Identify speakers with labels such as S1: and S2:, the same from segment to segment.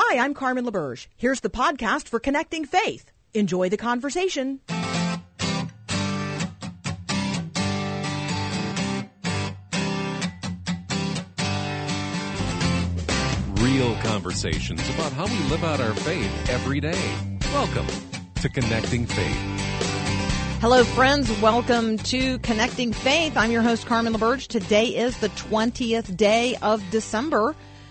S1: Hi, I'm Carmen LaBerge. Here's the podcast for Connecting Faith. Enjoy the conversation.
S2: Real conversations about how we live out our faith every day. Welcome to Connecting Faith.
S1: Hello, friends. Welcome to Connecting Faith. I'm your host, Carmen LaBerge. Today is the 20th day of December,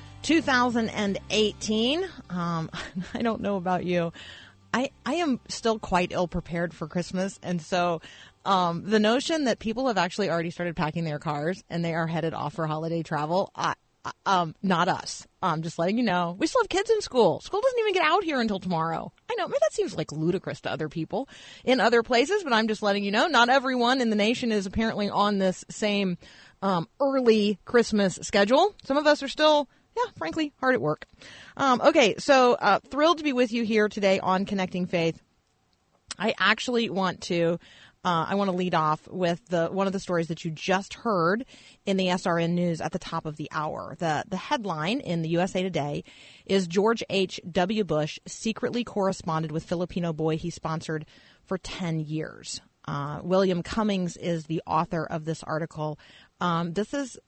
S1: 2018. I don't know about you. I am still quite ill-prepared for Christmas, and so the notion that people have actually already started packing their cars and they are headed off for holiday travel, not us. Just letting you know. We still have kids in school. School doesn't even get out here until tomorrow. I know, maybe that seems like ludicrous to other people in other places, but I'm just letting you know, not everyone in the nation is apparently on this same early Christmas schedule. Some of us are still, frankly, hard at work. Okay, so thrilled to be with you here today on Connecting Faith. I actually want to lead off with one of the stories that you just heard in the SRN News at the top of the hour. The headline in the USA Today is George H.W. Bush secretly corresponded with Filipino boy he sponsored for 10 years. William Cummings is the author of this article. This is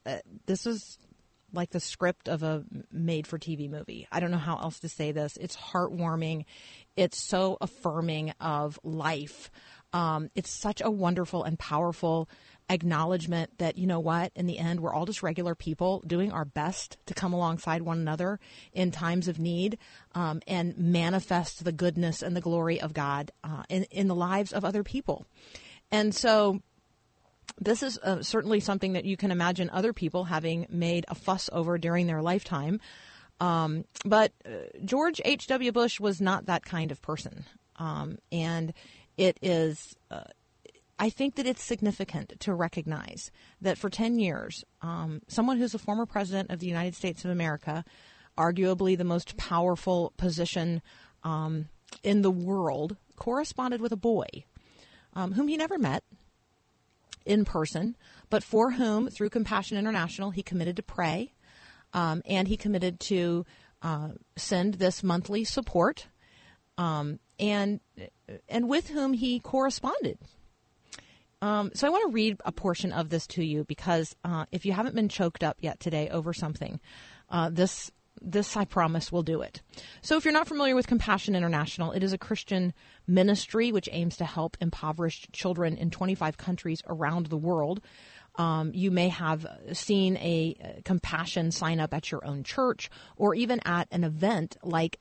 S1: like the script of a made-for-TV movie. I don't know how else to say this. It's heartwarming. It's so affirming of life. It's such a wonderful and powerful acknowledgement that, you know what, in the end, we're all just regular people doing our best to come alongside one another in times of need and manifest the goodness and the glory of God in the lives of other people. And so this is certainly something that you can imagine other people having made a fuss over during their lifetime. But George H.W. Bush was not that kind of person. And it is, I think that it's significant to recognize that for 10 years, someone who's a former president of the United States of America, arguably the most powerful position in the world, corresponded with a boy whom he never met in person, but for whom, through Compassion International, he committed to pray, and he committed to send this monthly support, and with whom he corresponded. So I want to read a portion of this to you because if you haven't been choked up yet today over something, this I promise will do it. So if you're not familiar with Compassion International, it is a Christian ministry which aims to help impoverished children in 25 countries around the world. You may have seen a compassion sign up at your own church or even at an event like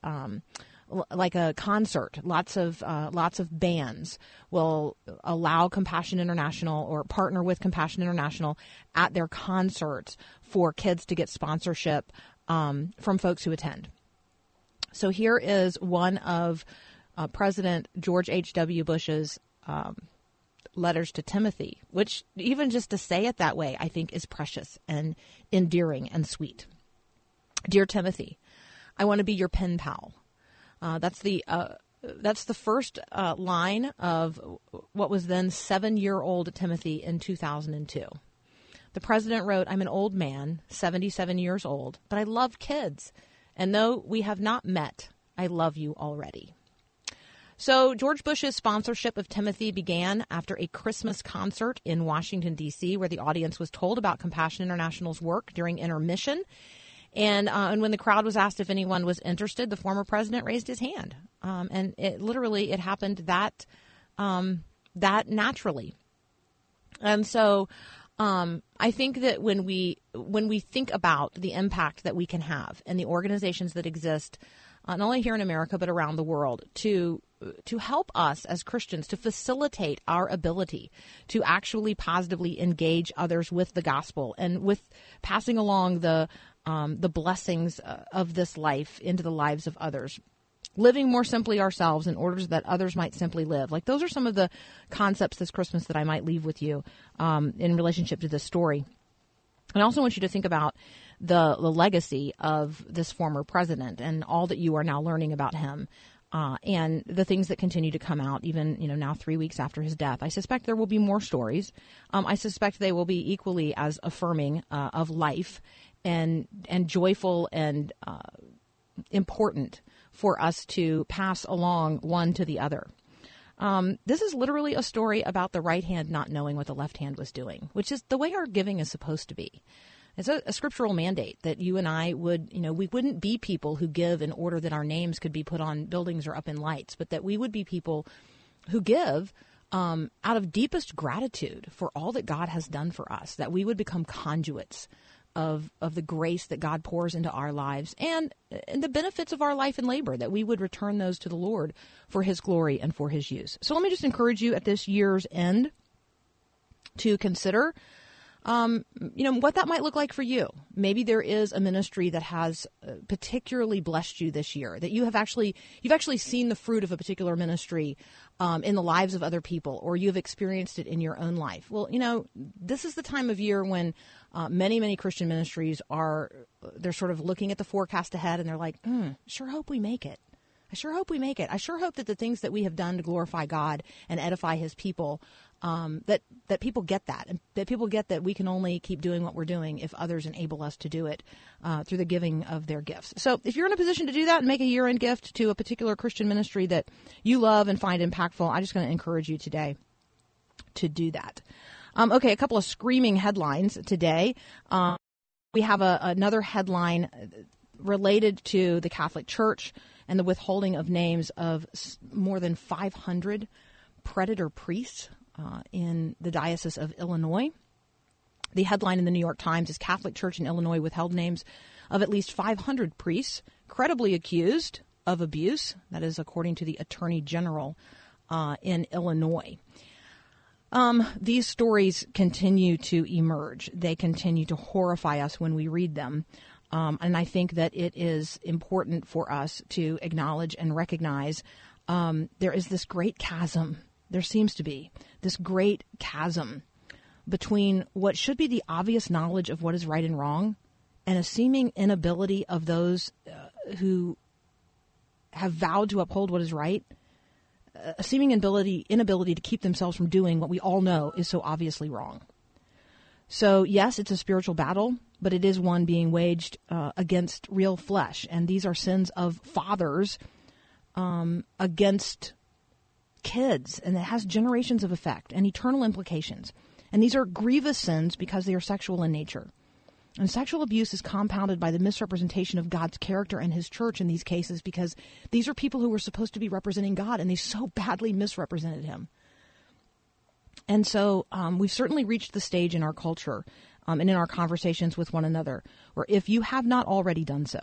S1: a concert. Lots of bands will allow Compassion International or partner with Compassion International at their concerts for kids to get sponsorship from folks who attend. So here is one of President George H.W. Bush's letters to Timothy, which even just to say it that way, I think is precious and endearing and sweet. Dear Timothy, I want to be your pen pal. That's the first line of what was then 7-year-old Timothy in 2002. The president wrote, I'm an old man, 77 years old, but I love kids. And though we have not met, I love you already. So George Bush's sponsorship of Timothy began after a Christmas concert in Washington, D.C., where the audience was told about Compassion International's work during intermission. And when the crowd was asked if anyone was interested, the former president raised his hand. And it happened that naturally. And so I think that when we think about the impact that we can have and the organizations that exist, not only here in America, but around the world, to help us as Christians, to facilitate our ability to actually positively engage others with the gospel and with passing along the blessings of this life into the lives of others, living more simply ourselves in order that others might simply live. Like, those are some of the concepts this Christmas that I might leave with you in relationship to this story. I also want you to think about the legacy of this former president and all that you are now learning about him. And the things that continue to come out, even, now 3 weeks after his death. I suspect there will be more stories. I suspect they will be equally as affirming of life and joyful and important for us to pass along one to the other. This is literally a story about the right hand not knowing what the left hand was doing, which is the way our giving is supposed to be. It's a scriptural mandate that you and I would, we wouldn't be people who give in order that our names could be put on buildings or up in lights, but that we would be people who give out of deepest gratitude for all that God has done for us, that we would become conduits of the grace that God pours into our lives and the benefits of our life and labor, that we would return those to the Lord for his glory and for his use. So let me just encourage you at this year's end to consider what that might look like for you. Maybe there is a ministry that has particularly blessed you this year, that you've actually seen the fruit of a particular ministry in the lives of other people, or you've experienced it in your own life. Well, this is the time of year when many Christian ministries they're sort of looking at the forecast ahead, and they're like, sure hope we make it. I sure hope we make it. I sure hope that the things that we have done to glorify God and edify his people, that people get that, and that people get that we can only keep doing what we're doing if others enable us to do it through the giving of their gifts. So if you're in a position to do that and make a year-end gift to a particular Christian ministry that you love and find impactful, I'm just going to encourage you today to do that. Okay, a couple of screaming headlines today. We have another headline related to the Catholic Church and the withholding of names of more than 500 predator priests in the Diocese of Illinois. The headline in the New York Times is Catholic Church in Illinois withheld names of at least 500 priests credibly accused of abuse. That is according to the Attorney General in Illinois. These stories continue to emerge. They continue to horrify us when we read them. And I think that it is important for us to acknowledge and recognize there is this great chasm. There seems to be this great chasm between what should be the obvious knowledge of what is right and wrong and a seeming inability of those who have vowed to uphold what is right, a seeming inability to keep themselves from doing what we all know is so obviously wrong. So, yes, it's a spiritual battle, but it is one being waged against real flesh. And these are sins of fathers against kids. And it has generations of effect and eternal implications. And these are grievous sins because they are sexual in nature. And sexual abuse is compounded by the misrepresentation of God's character and his church in these cases, because these are people who were supposed to be representing God, and they so badly misrepresented him. And so we've certainly reached the stage in our culture and in our conversations with one another where if you have not already done so,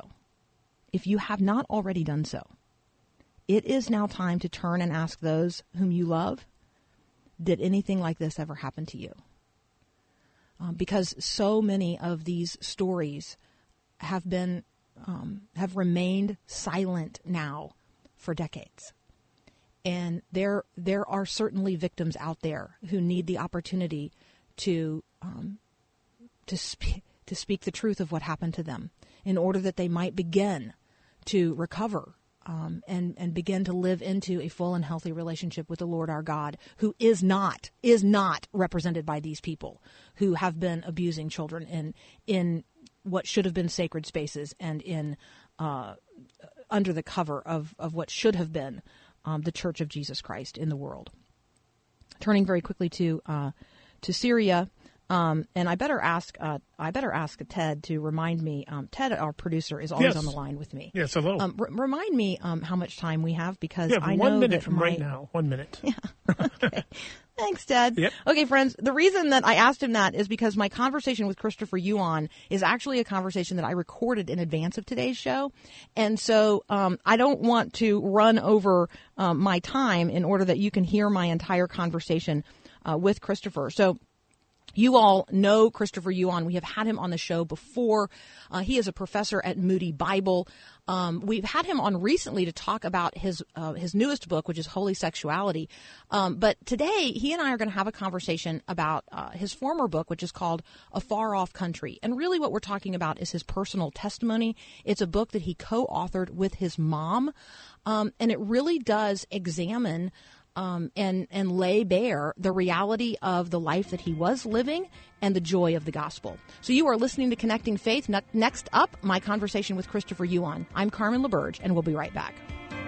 S1: it is now time to turn and ask those whom you love, did anything like this ever happen to you? Because so many of these stories have remained silent now for decades. And there are certainly victims out there who need the opportunity to speak the truth of what happened to them in order that they might begin to recover and begin to live into a full and healthy relationship with the Lord our God, who is not represented by these people who have been abusing children in what should have been sacred spaces and in under the cover of what should have been the Church of Jesus Christ in the world. Turning very quickly to Syria, and I better ask Ted to remind me. Ted, our producer, is always on the line with me.
S3: Yes, hello.
S1: Remind me how much time we have, because I know
S3: 1 minute from right now. 1 minute.
S1: Yeah. Okay. Thanks, Ted.
S3: Yep.
S1: Okay, friends, the reason that I asked him that is because my conversation with Christopher Yuan is actually a conversation that I recorded in advance of today's show. And so I don't want to run over my time in order that you can hear my entire conversation with Christopher. So you all know Christopher Yuan. We have had him on the show before. He is a professor at Moody Bible. We've had him on recently to talk about his newest book, which is Holy Sexuality. But today, he and I are going to have a conversation about his former book, which is called A Far Off Country. And really what we're talking about is his personal testimony. It's a book that he co-authored with his mom. And it really does examine and lay bare the reality of the life that he was living and the joy of the gospel. So you are listening to Connecting Faith. Next up, my conversation with Christopher Yuan. I'm Carmen LaBerge, and we'll be right back.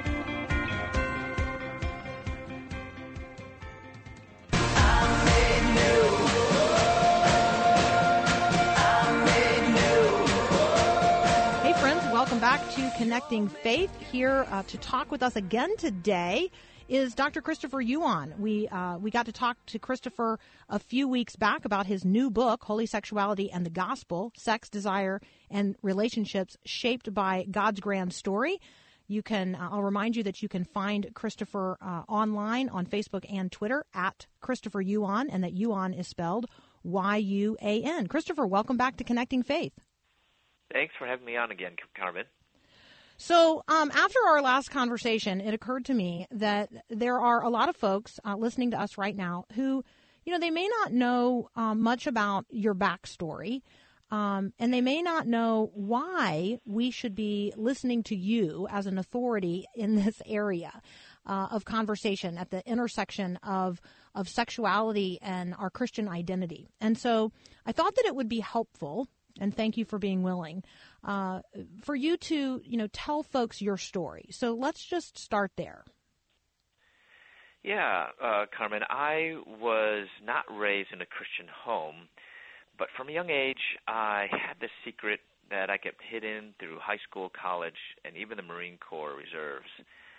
S1: Hey friends, welcome back to Connecting Faith. Here to talk with us again today is Dr. Christopher Yuan. We got to talk to Christopher a few weeks back about his new book, Holy Sexuality and the Gospel, Sex, Desire, and Relationships Shaped by God's Grand Story. I'll remind you that you can find Christopher online on Facebook and Twitter at Christopher Yuan, and that Yuan is spelled Y-U-A-N. Christopher, welcome back to Connecting Faith.
S4: Thanks for having me on again, Carmen.
S1: So after our last conversation, it occurred to me that there are a lot of folks listening to us right now who, they may not know much about your backstory, and they may not know why we should be listening to you as an authority in this area of conversation at the intersection of sexuality and our Christian identity. And so I thought that it would be helpful, and thank you for being willing, for you to, tell folks your story. So let's just start there.
S4: Yeah, Carmen, I was not raised in a Christian home, but from a young age, I had this secret that I kept hidden through high school, college, and even the Marine Corps reserves.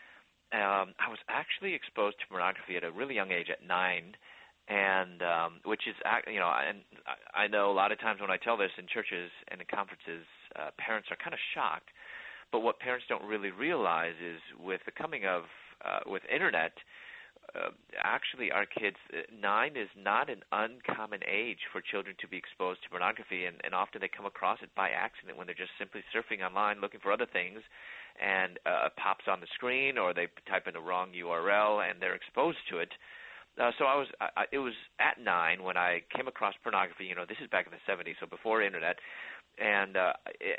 S4: I was actually exposed to pornography at a really young age, at 9, and which is, and I know a lot of times when I tell this in churches and in conferences, parents are kind of shocked. But what parents don't really realize is with the coming of with Internet, actually our kids, 9 is not an uncommon age for children to be exposed to pornography, and often they come across it by accident when they're just simply surfing online looking for other things, and it pops on the screen, or they type in the wrong URL and they're exposed to it. So it was at 9 when I came across pornography. This is back in the 70s, so before Internet. And the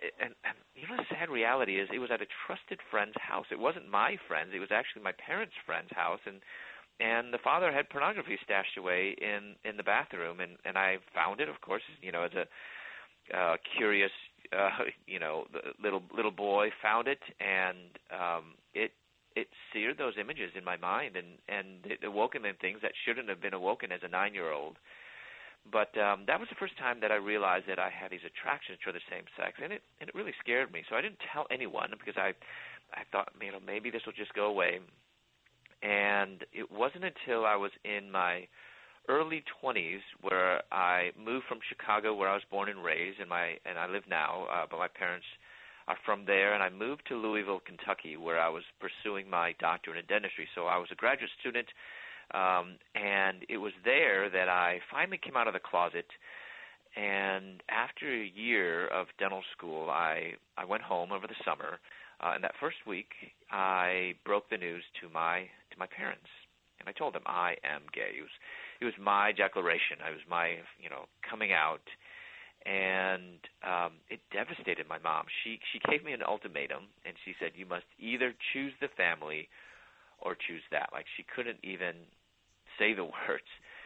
S4: sad reality is it was at a trusted friend's house. It wasn't my friend's. It was actually my parents' friend's house. And the father had pornography stashed away in the bathroom. And I found it, of course, as a curious, little boy found it. And it seared those images in my mind, and it awoken in things that shouldn't have been awoken as a 9-year-old. But that was the first time that I realized that I had these attractions to the same sex, and it really scared me. So I didn't tell anyone because I thought, maybe this will just go away. And it wasn't until I was in my early 20s where I moved from Chicago, where I was born and raised, and I live now, but my parents are from there, and I moved to Louisville, Kentucky, where I was pursuing my doctorate in dentistry. So I was a graduate student, and it was there that I finally came out of the closet. And after a year of dental school, I went home over the summer, and that first week I broke the news to my parents, and I told them I am gay. It was my declaration. It was my coming out. And it devastated my mom. She gave me an ultimatum, and she said, you must either choose the family or choose that. Like, she couldn't even say the words.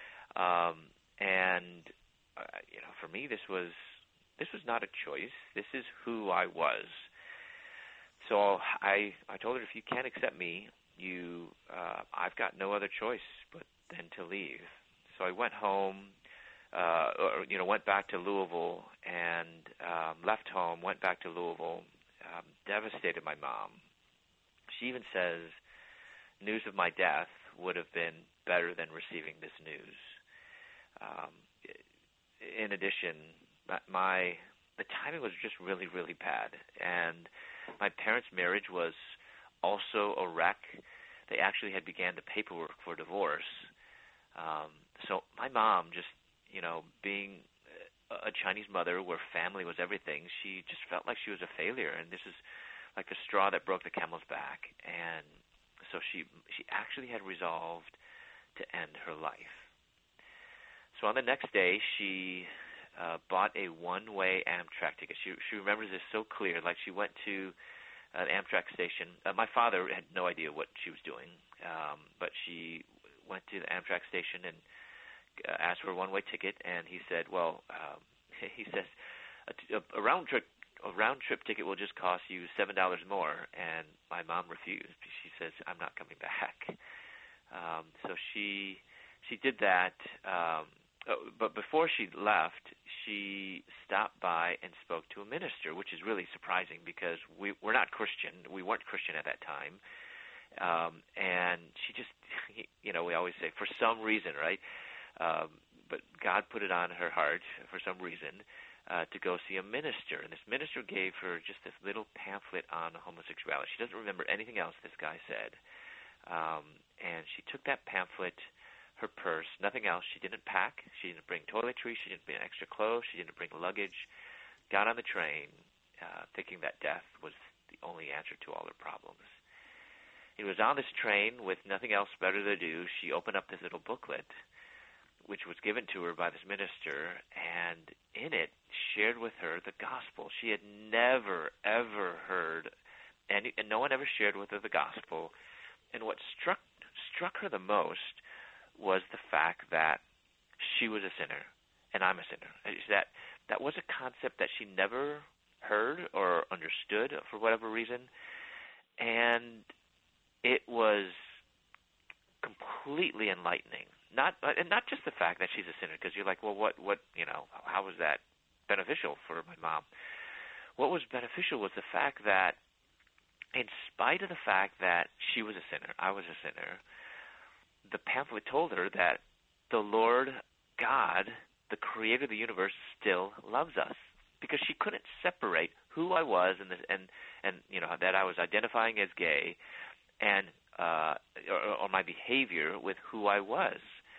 S4: For me, this was not a choice. This is who I was. So I told her, if you can't accept me, I've got no other choice but then to leave. So I went home. Went back to Louisville and left home, went back to Louisville, devastated my mom. She even says news of my death would have been better than receiving this news. In addition, the timing was just really, really bad. And my parents' marriage was also a wreck. They actually had began the paperwork for divorce. So my mom just, being a Chinese mother where family was everything, she just felt like she was a failure, and this is like the straw that broke the camel's back. And so she actually had resolved to end her life. So on the next day, she bought a one-way Amtrak ticket. She remembers this so clear. Like, she went to an Amtrak station. My father had no idea what she was doing, but she went to the Amtrak station and asked for a one-way ticket, and he said, well, he says, a round trip ticket will just cost you $7 more. And my mom refused. She says, I'm not coming back. So she did that. But before she left, she stopped by and spoke to a minister, which is really surprising because we're not Christian. We weren't Christian at that time. And she just, we always say, for some reason, right? But God put it on her heart for some reason to go see a minister. And this minister gave her just this little pamphlet on homosexuality. She doesn't remember anything else this guy said. And she took that pamphlet, her purse, nothing else. She didn't pack. She didn't bring toiletries. She didn't bring extra clothes. She didn't bring luggage. Got on the train thinking that death was the only answer to all her problems. It was on this train with nothing else better to do. She opened up this little booklet, which was given to her by this minister, and in it shared with her the gospel. She had never, ever heard, and no one ever shared with her the gospel. And what struck her the most was the fact that she was a sinner, and I'm a sinner. That was a concept that she never heard or understood for whatever reason, and it was completely enlightening. Not just the fact that she's a sinner, because you're like, well, what, how was that beneficial for my mom? What was beneficial was the fact that, in spite of the fact that she was a sinner, I was a sinner, the pamphlet told her that the Lord God, the creator of the universe, still loves us, because she couldn't separate who I was and that I was identifying as gay and or my behavior with who I was.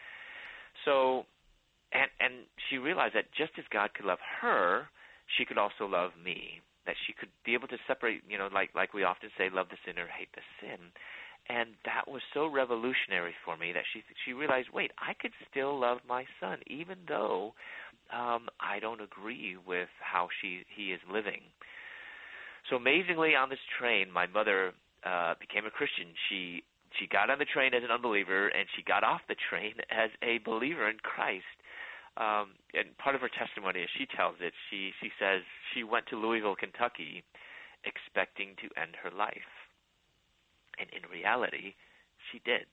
S4: So, and she realized that just as God could love her, she could also love me. That she could be able to separate, like we often say, love the sinner, hate the sin. And that was so revolutionary for me that she realized, wait, I could still love my son, even though I don't agree with how he is living. So amazingly, on this train, my mother became a Christian. She got on the train as an unbeliever, and she got off the train as a believer in Christ. And part of her testimony, as she tells it, she says she went to Louisville, Kentucky, expecting to end her life. And in reality, she did.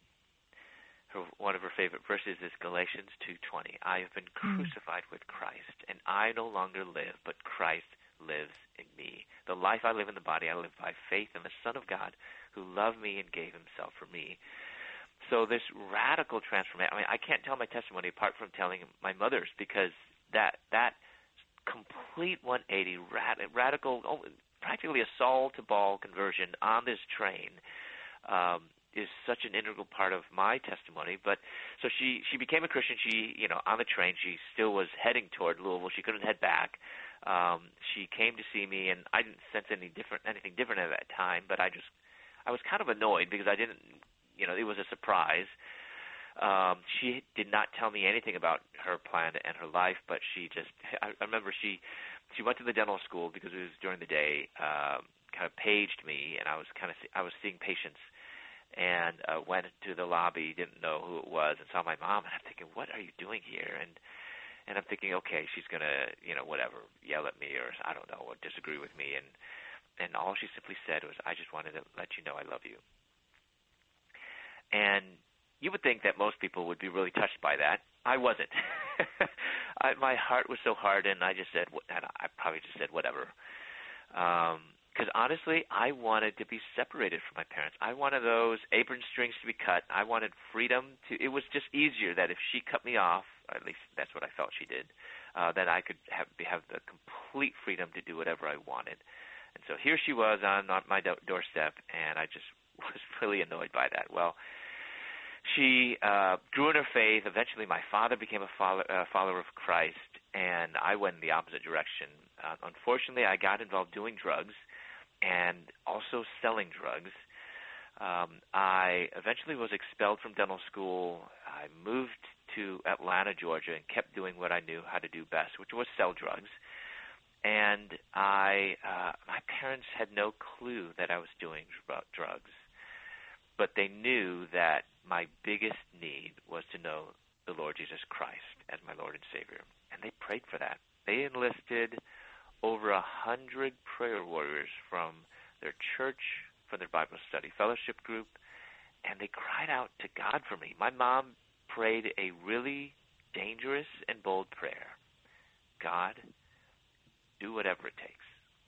S4: One of her favorite verses is Galatians 2:20. I have been crucified with Christ, and I no longer live, but Christ lives in me. The life I live in the body, I live by faith in the Son of God, who loved me and gave himself for me. So this radical transformation, I can't tell my testimony apart from telling my mother's, because that complete 180, radical, practically a Saul-to-Paul conversion on this train is such an integral part of my testimony. But so she became a Christian. She, on the train, she still was heading toward Louisville. She couldn't head back. She came to see me, and I didn't sense anything different at that time. But I was kind of annoyed because I didn't, it was a surprise. She did not tell me anything about her plan and her life, but I remember she went to the dental school because it was during the day, kind of paged me, and I was seeing patients, and went to the lobby, didn't know who it was, and saw my mom, and I'm thinking, what are you doing here? And I'm thinking, okay, she's gonna, whatever, yell at me or I don't know, or disagree with me, and all she simply said was, I just wanted to let you know I love you. And you would think that most people would be really touched by that. I wasn't. My heart was so hard, and I probably just said whatever. Because honestly, I wanted to be separated from my parents. I wanted those apron strings to be cut. I wanted freedom it was just easier that if she cut me off, or at least that's what I felt she did, then I could have the complete freedom to do whatever I wanted. And so here she was on my doorstep, and I just was really annoyed by that. Well, she grew in her faith. Eventually, my father became a follower of Christ, and I went in the opposite direction. Unfortunately, I got involved doing drugs and also selling drugs. I eventually was expelled from dental school. I moved to Atlanta, Georgia, and kept doing what I knew how to do best, which was sell drugs. And my parents had no clue that I was doing drugs. but they knew that my biggest need was to know the Lord Jesus Christ as my Lord and Savior. And they prayed for that. They enlisted over 100 prayer warriors from their church, from their Bible study fellowship group, and they cried out to God for me. My mom prayed a really dangerous and bold prayer. God, do whatever it takes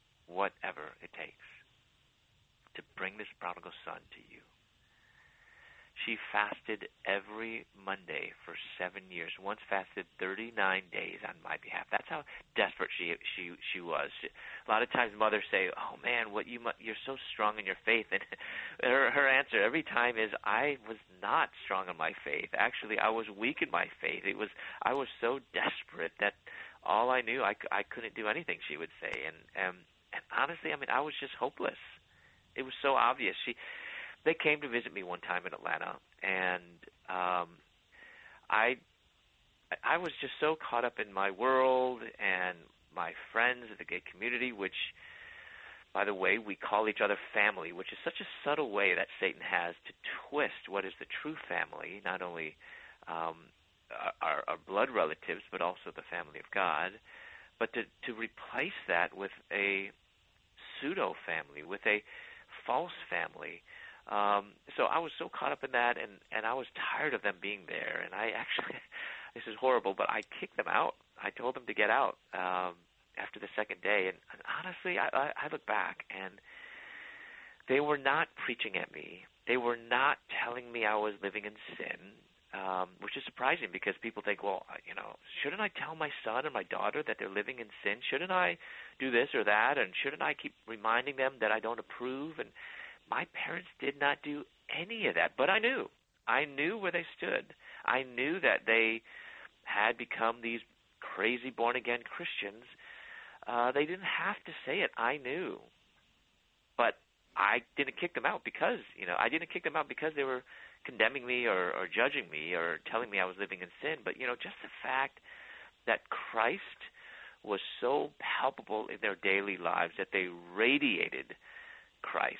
S4: to bring this prodigal son to you. She fasted every Monday for 7 years. Once fasted 39 days on my behalf. That's how desperate she was. A lot of times mothers say, "Oh man, you're so strong in your faith," and her answer every time is, "I was not strong in my faith. Actually, I was weak in my faith. I was so desperate that all I knew I couldn't do anything." She would say, and honestly, I mean, I was just hopeless. It was so obvious. They came to visit me one time in Atlanta, and I was just so caught up in my world and my friends in the gay community, which, by the way, we call each other family, which is such a subtle way that Satan has to twist what is the true family, not only our blood relatives, but also the family of God, but to replace that with a pseudo-family, with a false family. So I was so caught up in that, and I was tired of them being there. And I actually, this is horrible, but I kicked them out. I told them to get out after the second day. And honestly, I look back, and they were not preaching at me. They were not telling me I was living in sin, which is surprising because people think, well, shouldn't I tell my son or my daughter that they're living in sin? Shouldn't I do this or that? And shouldn't I keep reminding them that I don't approve? And my parents did not do any of that, but I knew. I knew where they stood. I knew that they had become these crazy born-again Christians. They didn't have to say it. I knew. But I didn't kick them out because, I didn't kick them out because they were condemning me or judging me or telling me I was living in sin. But, just the fact that Christ was so palpable in their daily lives that they radiated Christ,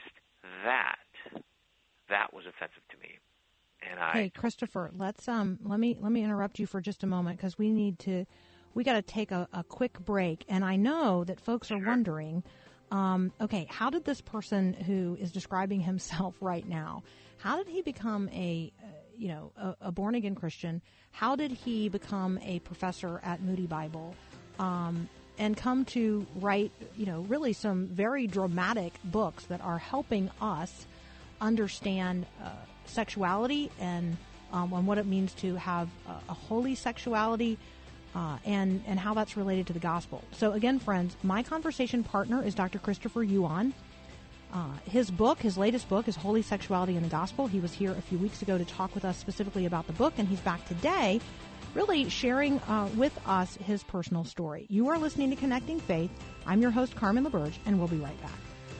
S4: that was offensive to me. And
S1: Hey, Christopher, let's let me interrupt you for just a moment because we got to take a quick break. And I know that folks are wondering, okay, how did this person who is describing himself right now, how did he become a born again Christian? How did he become a professor at Moody Bible? And come to write, really some very dramatic books that are helping us understand sexuality and what it means to have a holy sexuality and how that's related to the gospel. So again, friends, my conversation partner is Dr. Christopher Yuan. His latest book is Holy Sexuality and the Gospel. He was here a few weeks ago to talk with us specifically about the book, and he's back today really sharing with us his personal story. You are listening to Connecting Faith. I'm your host, Carmen LaBerge, and we'll be right back.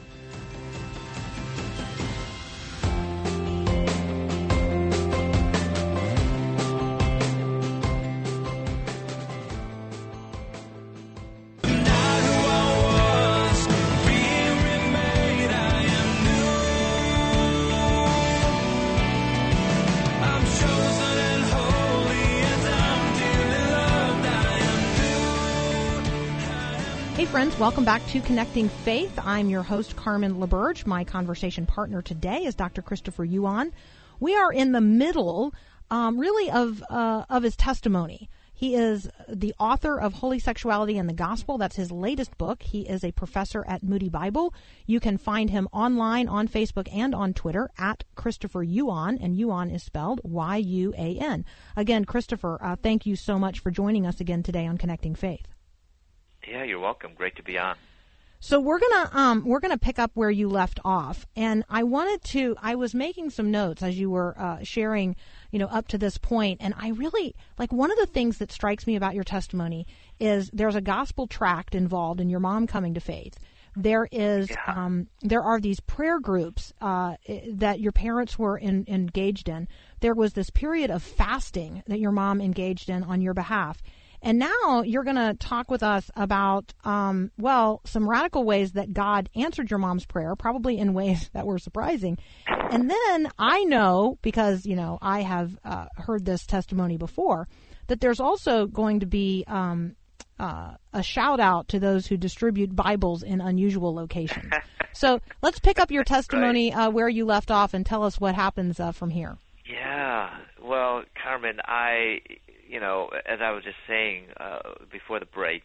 S1: Friends, welcome back to Connecting Faith. I'm your host, Carmen LaBerge. My conversation partner today is Dr. Christopher Yuan. We are in the middle, really, of his testimony. He is the author of Holy Sexuality and the Gospel. That's his latest book. He is a professor at Moody Bible. You can find him online on Facebook and on Twitter at Christopher Yuan, and Yuan is spelled Y-U-A-N. Again, Christopher, thank you so much for joining us again today on Connecting Faith.
S4: Yeah, you're welcome. Great to be on.
S1: So we're gonna pick up where you left off, and I was making some notes as you were sharing, up to this point, and I really one of the things that strikes me about your testimony is there's a gospel tract involved in your mom coming to faith. There is there are these prayer groups that your parents were engaged in. There was this period of fasting that your mom engaged in on your behalf. And now you're going to talk with us about, some radical ways that God answered your mom's prayer, probably in ways that were surprising. And then I know, because, I have heard this testimony before, that there's also going to be a shout out to those who distribute Bibles in unusual locations. So let's pick up your testimony where you left off and tell us what happens from here.
S4: Yeah. Well, Carmen, as I was just saying before the break,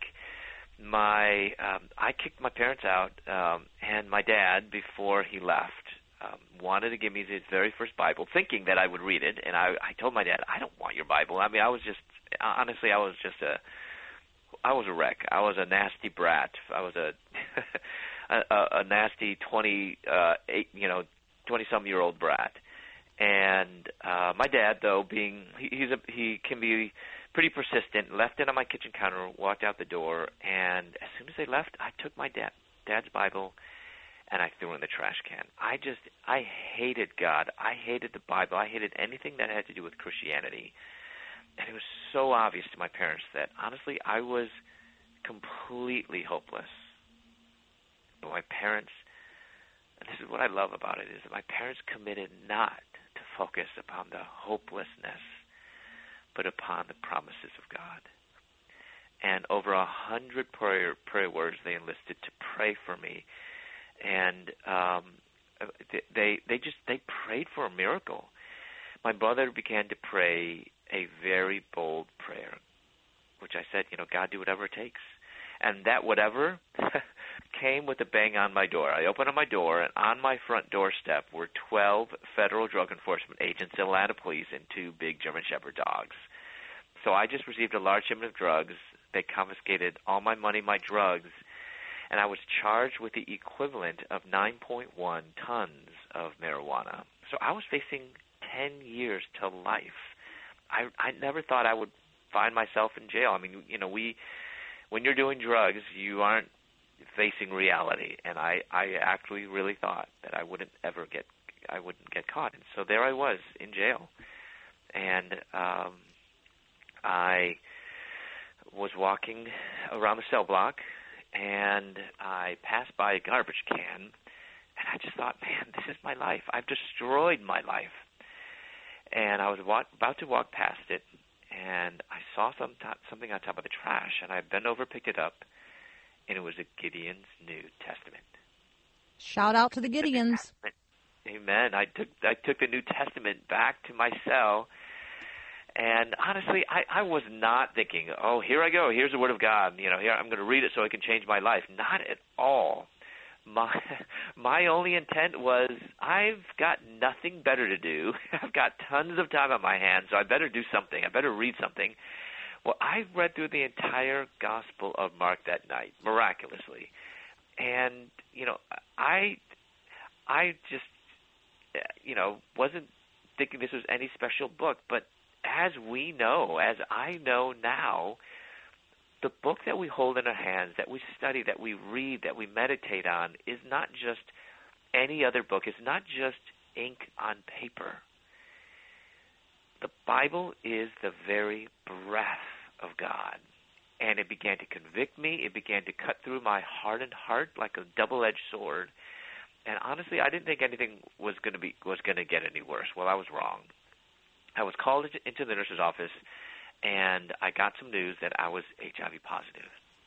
S4: I kicked my parents out, and my dad, before he left, wanted to give me his very first Bible, thinking that I would read it. And I told my dad, I don't want your Bible. I mean, I was a wreck. I was a nasty brat. I was a nasty 20-some-year-old brat. And my dad, though, he can be pretty persistent, left it on my kitchen counter, walked out the door, and as soon as they left, I took my dad's Bible and I threw it in the trash can. I hated God. I hated the Bible. I hated anything that had to do with Christianity. And it was so obvious to my parents that, honestly, I was completely hopeless. But my parents, and this is what I love about it, is that my parents committed not to focus upon the hopelessness, but upon the promises of God. And over 100 prayer words they enlisted to pray for me. And they prayed for a miracle. My brother began to pray a very bold prayer, which I said, God, do whatever it takes. And that whatever came with a bang on my door. I opened up my door, and on my front doorstep were 12 federal drug enforcement agents, Atlanta police, and 2 big German Shepherd dogs. So I just received a large shipment of drugs. They confiscated all my money, my drugs, and I was charged with the equivalent of 9.1 tons of marijuana. So I was facing 10 years to life. I never thought I would find myself in jail. I mean, when you're doing drugs, you aren't facing reality, and I actually really thought that I wouldn't get caught. And so there I was in jail, and I was walking around the cell block, and I passed by a garbage can, and I just thought, man, this is my life. I've destroyed my life. And I was about to walk past it, and I saw something on top of the trash, and I bent over, picked it up, and it was a Gideon's New Testament.
S1: Shout out to the Gideons.
S4: Amen. I took the New Testament back to my cell, and honestly, I was not thinking, oh, here I go, here's the Word of God. Here I'm going to read it so it can change my life. Not at all. My only intent was, I've got nothing better to do. I've got tons of time on my hands, so I better do something. I better read something. Well, I read through the entire Gospel of Mark that night, miraculously. And, I just, wasn't thinking this was any special book. But as I know now, the book that we hold in our hands, that we study, that we read, that we meditate on, is not just any other book. It's not just ink on paper. The Bible is the very breath of God. And it began to convict me. It began to cut through my hardened heart like a double-edged sword. And honestly, I didn't think anything was going to get any worse. Well, I was wrong. I was called into the nurse's office, and I got some news that I was HIV positive.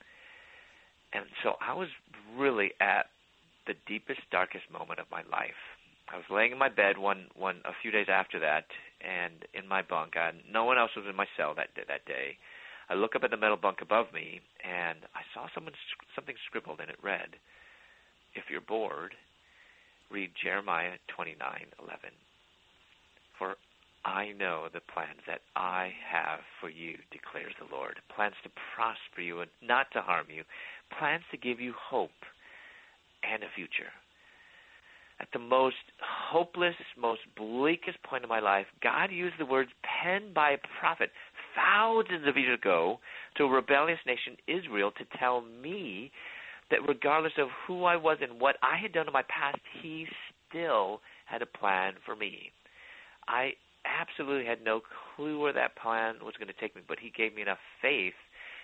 S4: And so I was really at the deepest, darkest moment of my life. I was laying in my bed a few days after that, and in my bunk. No one else was in my cell that day. I look up at the metal bunk above me, and I saw something scribbled, and it read, "If you're bored, read Jeremiah 29:11. For I know the plans that I have for you, declares the Lord. Plans to prosper you and not to harm you. Plans to give you hope and a future." At the most hopeless, most bleakest point of my life, God used the words penned by a prophet thousands of years ago to a rebellious nation, Israel, to tell me that regardless of who I was and what I had done in my past, he still had a plan for me. I absolutely had no clue where that plan was going to take me, but he gave me enough faith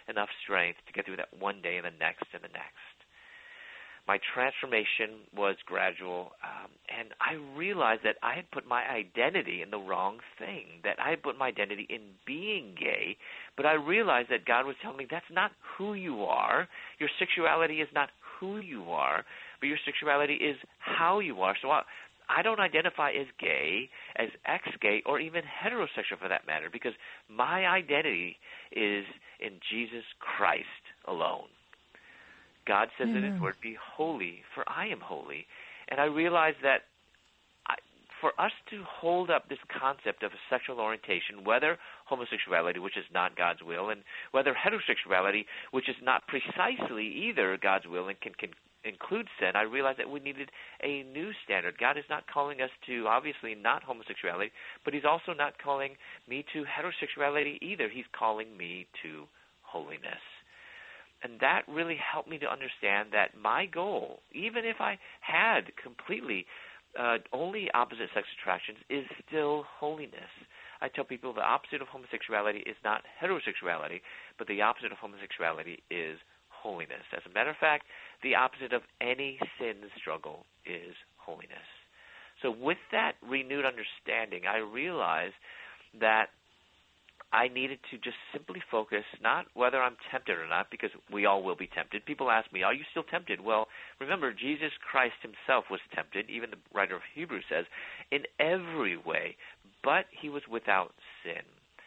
S4: enough strength to get through that one day and the next and the next. My transformation was gradual, and I realized that I had put my identity in the wrong thing, that I had put my identity in being gay, but I realized that God was telling me that's not who you are. Your sexuality is not who you are, but your sexuality is how you are. So I don't identify as gay, as ex-gay, or even heterosexual for that matter, because my identity is in Jesus Christ alone. God says in His Word, "Be holy, for I am holy." And I realized that for us to hold up this concept of a sexual orientation, whether homosexuality, which is not God's will, and whether heterosexuality, which is not precisely either God's will and can include sin, I realized that we needed a new standard. God is not calling us to, obviously, not homosexuality, but He's also not calling me to heterosexuality either. He's calling me to holiness. And that really helped me to understand that my goal, even if I had completely only opposite sex attractions, is still holiness. I tell people the opposite of homosexuality is not heterosexuality, but the opposite of homosexuality is holiness. As a matter of fact, the opposite of any sin struggle is holiness. So with that renewed understanding, I realized that I needed to just simply focus not whether I'm tempted or not, because we all will be tempted. People ask me, are you still tempted? Well, remember, Jesus Christ Himself was tempted, even the writer of Hebrews says, in every way, but He was without sin.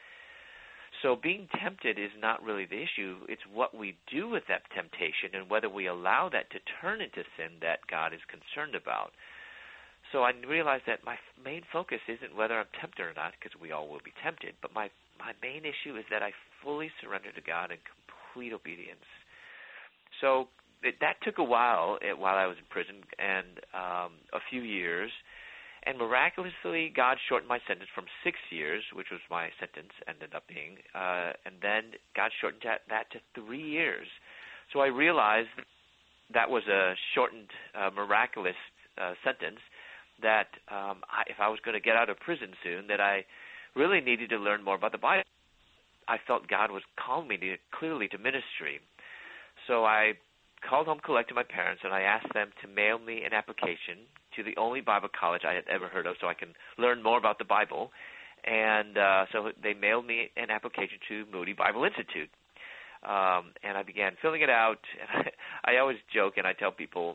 S4: So being tempted is not really the issue. It's what we do with that temptation and whether we allow that to turn into sin that God is concerned about. So I realized that my main focus isn't whether I'm tempted or not, because we all will be tempted, but my main issue is that I fully surrender to God in complete obedience. So that took a while I was in prison, and a few years, and miraculously God shortened my sentence from 6 years, which was my sentence ended up being, and then God shortened that to 3 years. So I realized that was a shortened, miraculous sentence, that if I was going to get out of prison soon, that I really needed to learn more about the Bible. I felt God was calling me clearly to ministry. So I called home collect to my parents, and I asked them to mail me an application to the only Bible college I had ever heard of so I can learn more about the Bible. And so they mailed me an application to Moody Bible Institute. And I began filling it out. And I always joke, and I tell people,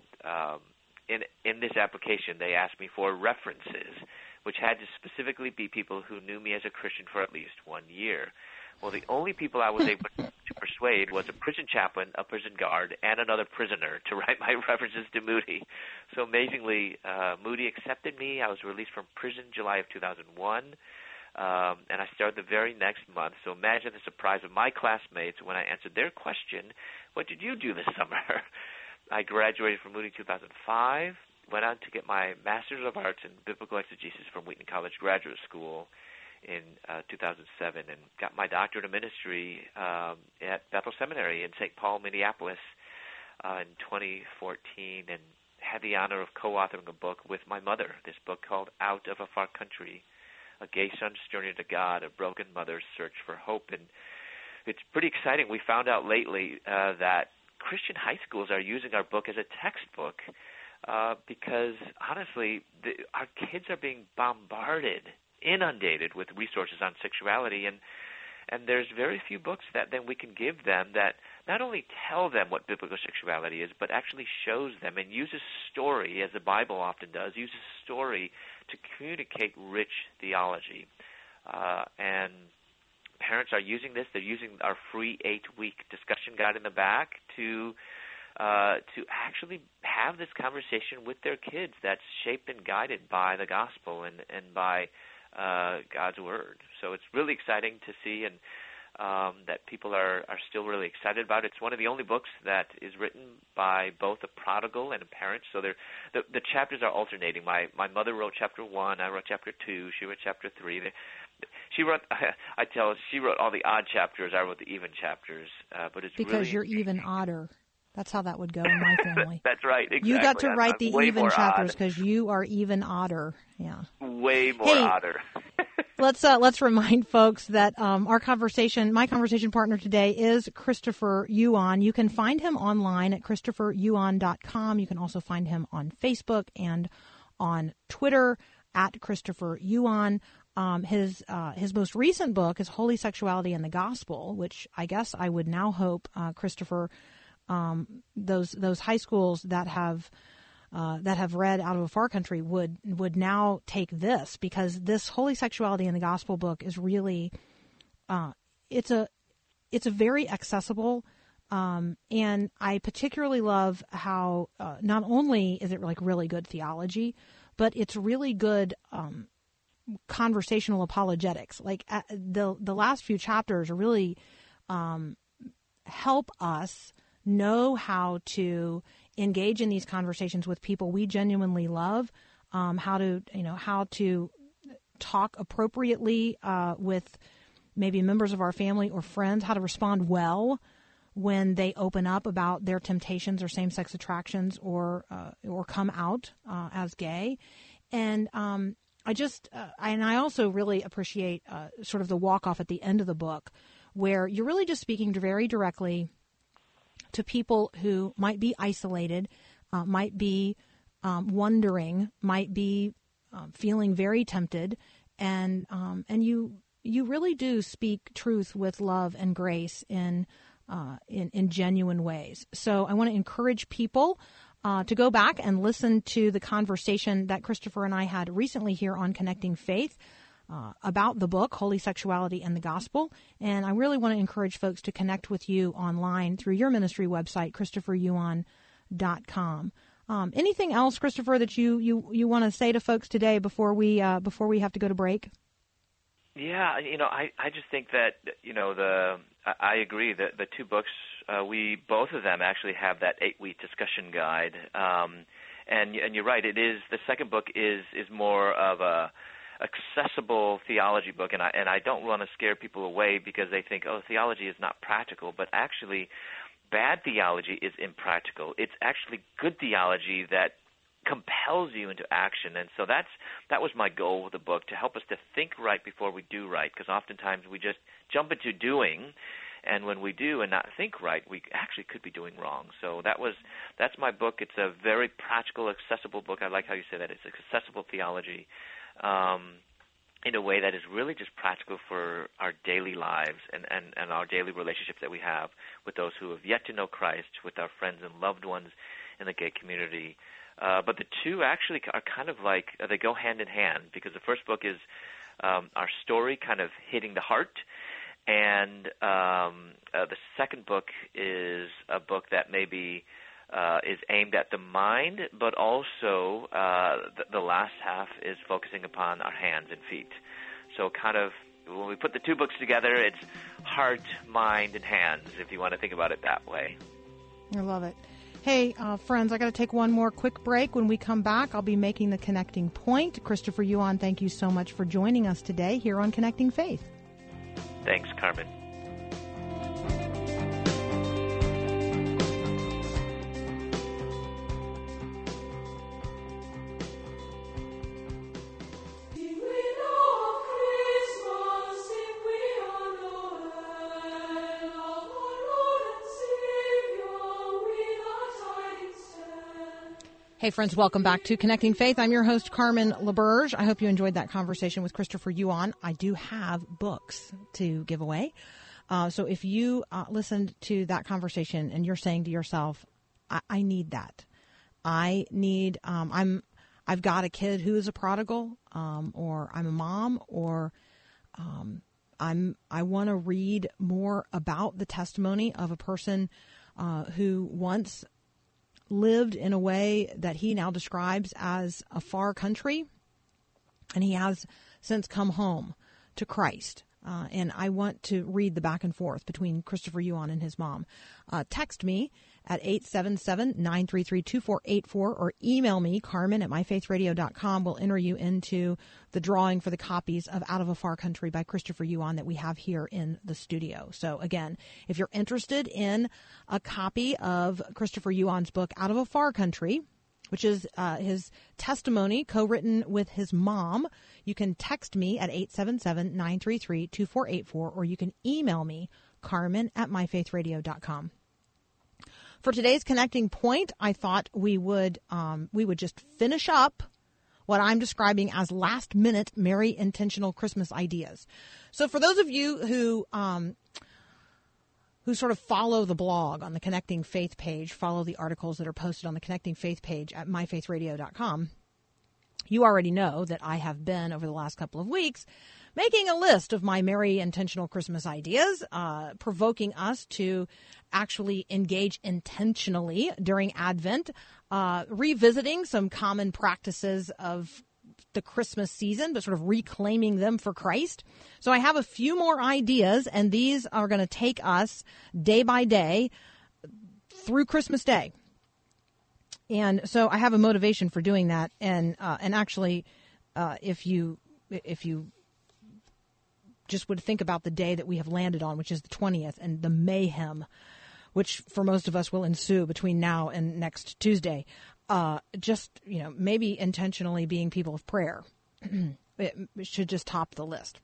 S4: in this application, they asked me for references, which had to specifically be people who knew me as a Christian for at least 1 year. Well, the only people I was able to persuade was a prison chaplain, a prison guard, and another prisoner to write my references to Moody. So amazingly, Moody accepted me. I was released from prison July of 2001, and I started the very next month. So imagine the surprise of my classmates when I answered their question, "What did you do this summer?" I graduated from Moody in 2005, went on to get my Master's of Arts in Biblical Exegesis from Wheaton College Graduate School in 2007, and got my doctorate of ministry at Bethel Seminary in St. Paul, Minneapolis in 2014, and had the honor of co-authoring a book with my mother, this book called Out of a Far Country, A Gay Son's Journey to God, A Broken Mother's Search for Hope. And it's pretty exciting. We found out lately that Christian high schools are using our book as a textbook because, honestly, our kids are being bombarded, inundated with resources on sexuality, and there's very few books that then we can give them that not only tell them what biblical sexuality is, but actually shows them and uses story, as the Bible often does, uses story to communicate rich theology. And parents are using this. They're using our free 8-week discussion guide in the back to actually have this conversation with their kids that's shaped and guided by the gospel and by God's Word. So it's really exciting to see, and that people are still really excited about it. It's one of the only books that is written by both a prodigal and a parent. So the chapters are alternating. My mother wrote chapter 1, I wrote chapter 2, she wrote chapter 3. She wrote all the odd chapters, I wrote the even chapters. But it's
S5: because
S4: really,
S5: you're even odder. That's how that would go in my family.
S4: That's right. Exactly.
S5: You got to write the even chapters
S4: odd.
S5: because you are even odder. Yeah.
S4: Way more odder.
S5: Let's remind folks that my conversation partner today is Christopher Yuan. You can find him online at ChristopherYuan.com. You can also find him on Facebook and on Twitter at Christopher Yuan. His most recent book is Holy Sexuality and the Gospel, which I guess I would now hope, Christopher, those high schools that have read Out of a Far Country would now take this, because this Holy Sexuality and the Gospel book is really it's a very accessible, and I particularly love how not only is it like really good theology, but it's really good conversational apologetics. Like the last few chapters really help us know how to engage in these conversations with people we genuinely love, how to talk appropriately with maybe members of our family or friends, how to respond well when they open up about their temptations or same-sex attractions or come out as gay. And I also really appreciate sort of the walk-off at the end of the book, where you're really just speaking very directly to people who might be isolated, might be wondering, might be feeling very tempted, and you really do speak truth with love and grace in genuine ways. So I want to encourage people to go back and listen to the conversation that Christopher and I had recently here on Connecting Faith about the book, Holy Sexuality and the Gospel. And I really want to encourage folks to connect with you online through your ministry website, ChristopherYuan.com. Anything else, Christopher, that you want to say to folks today before we have to go to break?
S4: Yeah, I just think that, I agree that the two books, both of them actually have that 8-week discussion guide. And you're right, it is, the second book is more of a accessible theology book, and I don't want to scare people away because they think, oh, theology is not practical, but actually bad theology is impractical. It's actually good theology that compels you into action. And so that was my goal with the book, to help us to think right before we do right, because oftentimes we just jump into doing, and when we do and not think right, we actually could be doing wrong. So that's my book. It's a very practical, accessible book. I like how you say that. It's accessible theology in a way that is really just practical for our daily lives and our daily relationships that we have with those who have yet to know Christ, with our friends and loved ones in the gay community. But the two actually are kind of like, they go hand in hand, because the first book is our story kind of hitting the heart, and the second book is a book that maybe is aimed at the mind, but also the last half is focusing upon our hands and feet. So kind of when we put the two books together, it's heart, mind, and hands, if you want to think about it that way.
S5: I love it. Hey, friends, I got to take one more quick break. When we come back, I'll be making the connecting point. Christopher Yuan, thank you so much for joining us today here on Connecting Faith.
S4: Thanks, Carmen.
S1: Hey, friends, welcome back to Connecting Faith. I'm your host, Carmen LaBerge. I hope you enjoyed that conversation with Christopher Yuan. I do have books to give away. So if you listened to that conversation and you're saying to yourself, I need that. I need, I've got a kid who is a prodigal, or I'm a mom, or I want to read more about the testimony of a person who once lived in a way that he now describes as a far country, and he has since come home to Christ. And I want to read the back and forth between Christopher Yuan and his mom. Text me at 877-933-2484 or email me, Carmen@myfaithradio.com. We'll enter you into the drawing for the copies of Out of a Far Country by Christopher Yuan that we have here in the studio. So again, if you're interested in a copy of Christopher Yuan's book, Out of a Far Country,
S5: which is his testimony co-written with his mom. You can text me at 877-933-2484, or you can email me, Carmen@myfaithradio.com. For today's Connecting Point, I thought we would just finish up what I'm describing as last-minute merry intentional Christmas ideas. So for those of you who sort of follow the blog on the Connecting Faith page, follow the articles that are posted on the Connecting Faith page at myfaithradio.com, you already know that I have been, over the last couple of weeks, making a list of my merry intentional Christmas ideas, provoking us to actually engage intentionally during Advent, revisiting some common practices of the Christmas season, but sort of reclaiming them for Christ. So I have a few more ideas, and these are going to take us day by day through Christmas Day. And so I have a motivation for doing that. And actually, if you just would think about the day that we have landed on, which is the 20th, and the mayhem, which for most of us will ensue between now and next Tuesday, maybe intentionally being people of prayer. It should just top the list.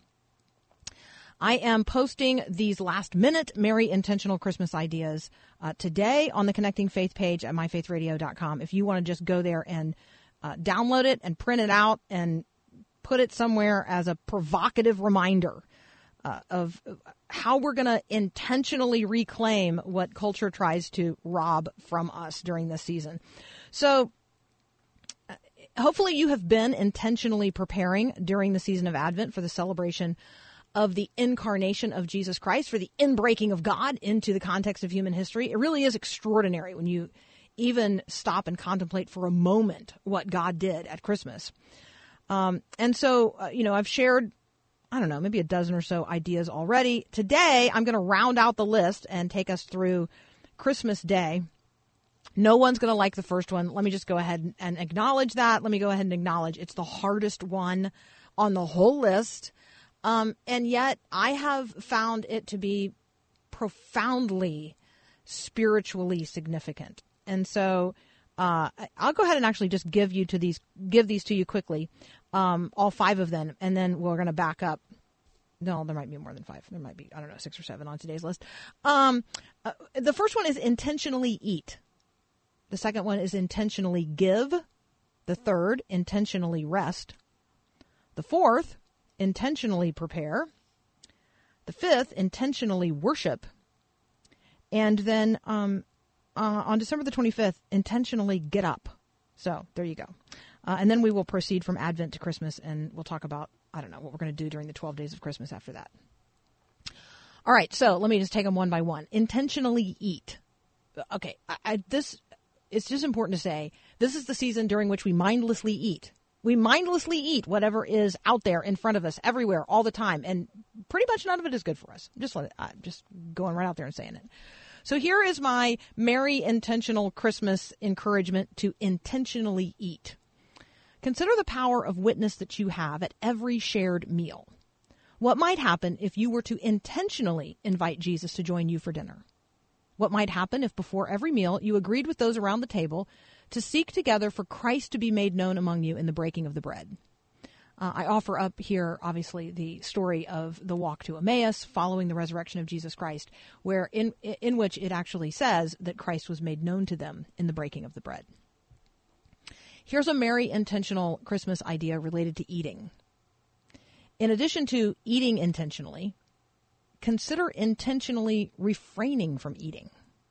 S5: I am posting these last-minute merry intentional Christmas ideas today on the Connecting Faith page at myfaithradio.com. If you want to just go there and download it and print it out and put it somewhere as a provocative reminder of how we're going to intentionally reclaim what culture tries to rob from us during this season. So hopefully you have been intentionally preparing during the season of Advent for the celebration of the incarnation of Jesus Christ, for the inbreaking of God into the context of human history. It really is extraordinary when you even stop and contemplate for a moment what God did at Christmas. And so, I've shared, maybe a dozen or so ideas already. Today, I'm going to round out the list and take us through Christmas Day. No one's going to like the first one. Let me just go ahead and acknowledge that. Let me go ahead and acknowledge it's the hardest one on the whole list. And yet I have found it to be profoundly spiritually significant. And so I'll go ahead and actually just give these to you quickly, all 5 of them, and then we're going to back up. No, there might be more than 5. There might be, 6 or 7 on today's list. The first one is intentionally eat. The second one is intentionally give. The third, intentionally rest. The fourth, intentionally prepare. The fifth, intentionally worship. And then on December the 25th, intentionally get up. So there you go. And then we will proceed from Advent to Christmas, and we'll talk about, what we're going to do during the 12 days of Christmas after that. All right, so let me just take them one by one. Intentionally eat. Okay, it's just important to say, this is the season during which we mindlessly eat. We mindlessly eat whatever is out there in front of us everywhere all the time, and pretty much none of it is good for us. Just going right out there and saying it. So here is my merry intentional Christmas encouragement to intentionally eat. Consider the power of witness that you have at every shared meal. What might happen if you were to intentionally invite Jesus to join you for dinner? What might happen if before every meal you agreed with those around the table to seek together for Christ to be made known among you in the breaking of the bread? I offer up here, obviously, the story of the walk to Emmaus following the resurrection of Jesus Christ, where in which it actually says that Christ was made known to them in the breaking of the bread. Here's a merry intentional Christmas idea related to eating. In addition to eating intentionally, consider intentionally refraining from eating.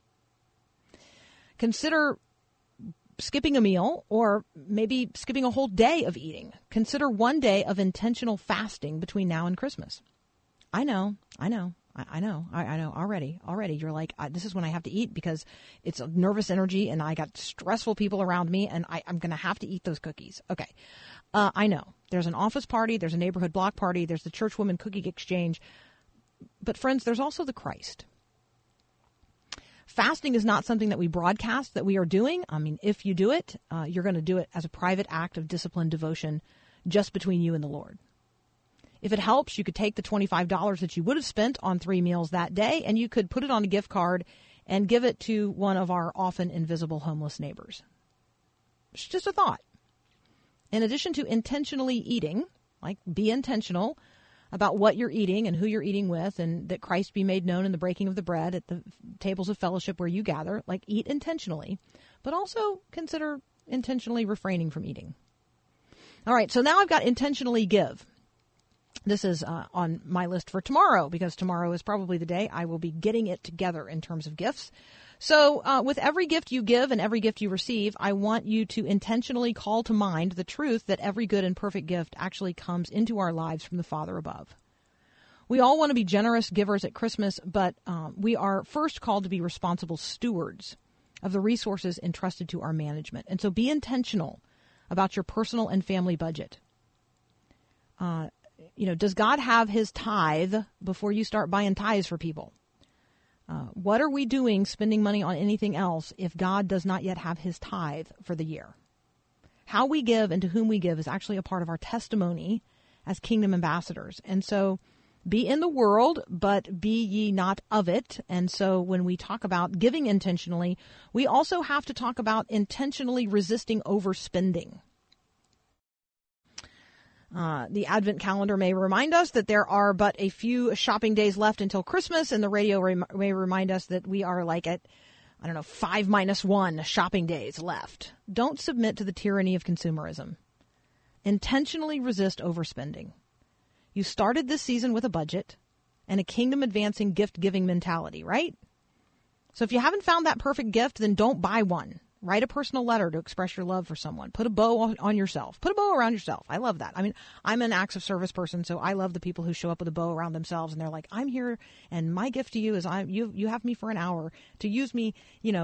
S5: Consider skipping a meal, or maybe skipping a whole day of eating. Consider one day of intentional fasting between now and Christmas. I know. Already. You're like, this is when I have to eat because it's a nervous energy and I got stressful people around me and I'm going to have to eat those cookies. Okay. I know. There's an office party. There's a neighborhood block party. There's the church woman cookie exchange. But friends, there's also the Christ. Fasting is not something that we broadcast that we are doing. I mean, if you do it, you're going to do it as a private act of disciplined devotion just between you and the Lord. If it helps, you could take the $25 that you would have spent on 3 meals that day, and you could put it on a gift card and give it to one of our often invisible homeless neighbors.
S1: It's just a thought. In addition to intentionally eating, like be intentional about what you're eating and who you're eating with, and that Christ be made known in the breaking of the bread at the tables of fellowship where you gather, like eat intentionally, but also consider intentionally refraining from eating. All right, so now I've got intentionally give. This is on my list for tomorrow, because tomorrow is probably the day I will be getting it together in terms of gifts. So with every gift you give and every gift you receive, I want you to intentionally call to mind the truth that every good and perfect gift actually comes into our lives from the Father above. We all want to be generous givers at Christmas, but we are first called to be responsible stewards of the resources entrusted to our management. And so be intentional about your personal and family budget. Does God have his tithe before you start buying tithes for people? What are we doing spending money on anything else if God does not yet have his tithe for the year? How we give and to whom we give is actually a part of our testimony as kingdom ambassadors. And so be in the world, but be ye not of it. And so when we talk about giving intentionally, we also have to talk about intentionally resisting overspending. The Advent calendar may remind us that there are but a few shopping days left until Christmas, and the radio may remind us that we are like at, 5-1 shopping days left. Don't submit to the tyranny of consumerism. Intentionally resist overspending. You started this season with a budget and a kingdom-advancing gift-giving mentality, right? So if you haven't found that perfect gift, then don't buy one. Write a personal letter to express your love for someone. Put a bow on yourself. Put a bow around yourself. I love that. I mean, I'm an acts of service person, so I love the people who show up with a bow around themselves and they're like, I'm here, and my gift to you is you have me for an hour to use me,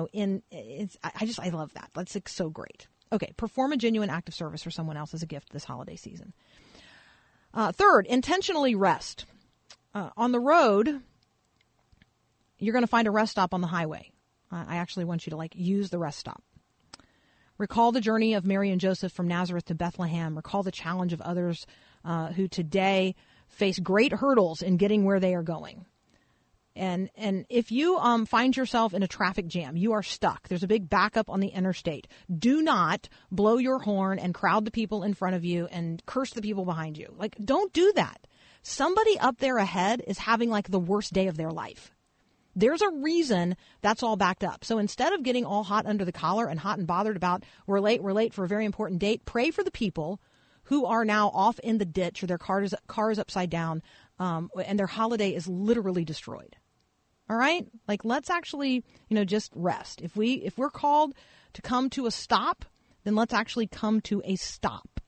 S1: I love that. That's like so great. Okay, perform a genuine act of service for someone else as a gift this holiday season. Third, intentionally rest. On the road, you're going to find a rest stop on the highway. I actually want you to use the rest stop. Recall the journey of Mary and Joseph from Nazareth to Bethlehem. Recall the challenge of others who today face great hurdles in getting where they are going. And if you find yourself in a traffic jam, you are stuck. There's a big backup on the interstate. Do not blow your horn and crowd the people in front of you and curse the people behind you. Don't do that. Somebody up there ahead is having the worst day of their life. There's a reason that's all backed up. So instead of getting all hot under the collar and hot and bothered about we're late for a very important date, pray for the people who are now off in the ditch or their car is upside down and their holiday is literally destroyed. All right? Let's actually, just rest. If we're called to come to a stop, then let's actually come to a stop.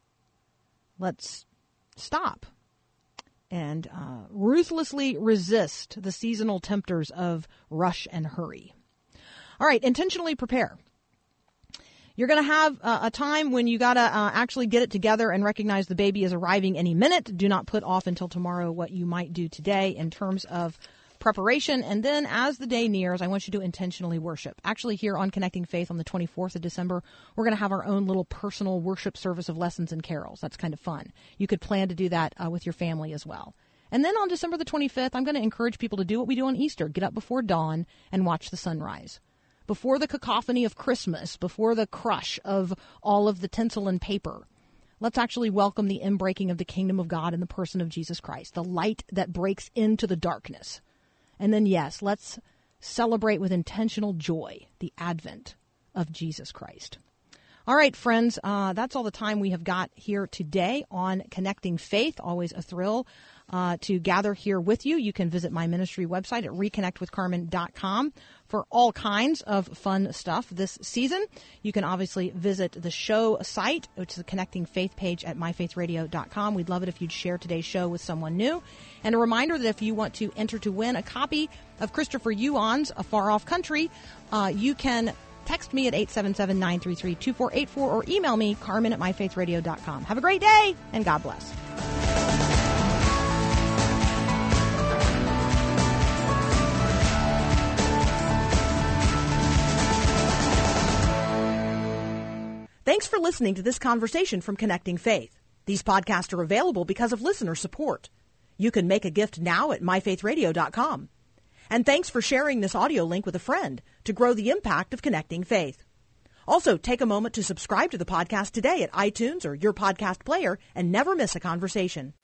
S1: Let's stop. And ruthlessly resist the seasonal tempters of rush and hurry. All right, intentionally prepare. You're going to have a time when you got to actually get it together and recognize the baby is arriving any minute. Do not put off until tomorrow what you might do today in terms of preparation. And then as the day nears, I want you to intentionally worship. Actually, here on Connecting Faith on the 24th of December, we're going to have our own little personal worship service of lessons and carols. That's kind of fun. You could plan to do that with your family as well. And then on December the 25th, I'm going to encourage people to do what we do on Easter. Get up before dawn and watch the sunrise. Before the cacophony of Christmas, before the crush of all of the tinsel and paper, let's actually welcome the inbreaking of the kingdom of God in the person of Jesus Christ, the light that breaks into the darkness. And then, yes, let's celebrate with intentional joy the advent of Jesus Christ. All right, friends, that's all the time we have got here today on Connecting Faith. Always a thrill to gather here with you. You can visit my ministry website at reconnectwithcarmen.com for all kinds of fun stuff this season. You can obviously visit the show site, which is the Connecting Faith page at myfaithradio.com. We'd love it if you'd share today's show with someone new. And a reminder that if you want to enter to win a copy of Christopher Yuan's A Far Off Country, you can text me at 877-933-2484 or email me, Carmen at myfaithradio.com. Have a great day, and God bless. Thanks for listening to this conversation from Connecting Faith. These podcasts are available because of listener support. You can make a gift now at myfaithradio.com. And thanks for sharing this audio link with a friend to grow the impact of Connecting Faith.
S6: Also, take a moment to subscribe to the podcast today at iTunes or your podcast player and never miss a conversation.